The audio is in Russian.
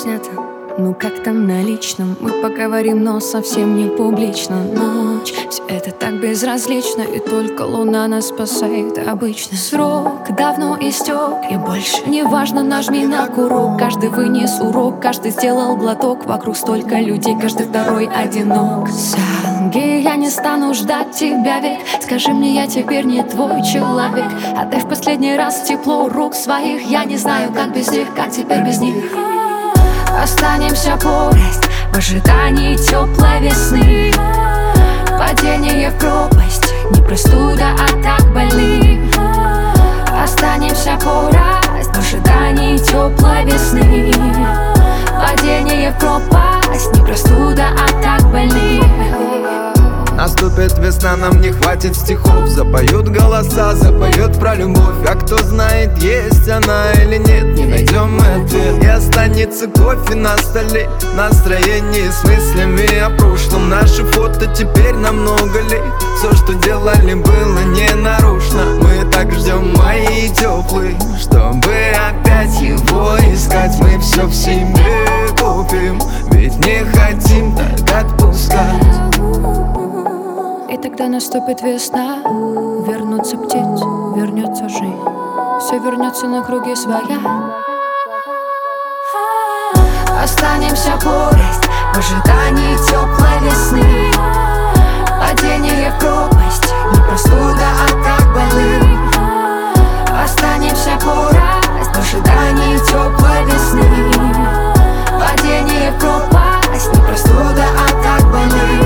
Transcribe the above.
снято. Ну как там на личном? Мы поговорим, но совсем не публично. Ночь, все это так безразлично, и только луна нас спасает обычно. Срок давно истек, и больше не важно, нажми на курок. Каждый вынес урок, каждый сделал глоток. Вокруг столько людей, каждый второй одинок. Салги, я не стану ждать тебя век. Скажи мне, я теперь не твой человек. Отдай в последний раз тепло рук своих. Я не знаю, как без них, как теперь без них. Останемся порость в ожидании теплой весны. Падение в пропасть, не простуда, а так больны. Останемся порость в ожидании теплой весны. Падение в пропасть, не простуда, а так больны. Наступит весна, нам не хватит стихов. Запоют голоса, запоют про любовь. А кто знает, есть она или нет, не найдем мы ответ. И останется кофе на столе, настроение с мыслями о прошлом. Наши фото теперь на много лет. Все, что делали, было не нарушно. Мы так ждем мои теплые, чтобы опять его искать. Мы все в себе купим, ведь не хотим так отпускать. И тогда наступит весна, вернутся птицы, вернется жизнь. Все вернется на круги своя. Останемся порость в ожидании теплой весны. Падение в пропасть, не простуда, а так больны. Останемся порость в ожидании теплой весны. Падение в пропасть, не простуда, а так больны.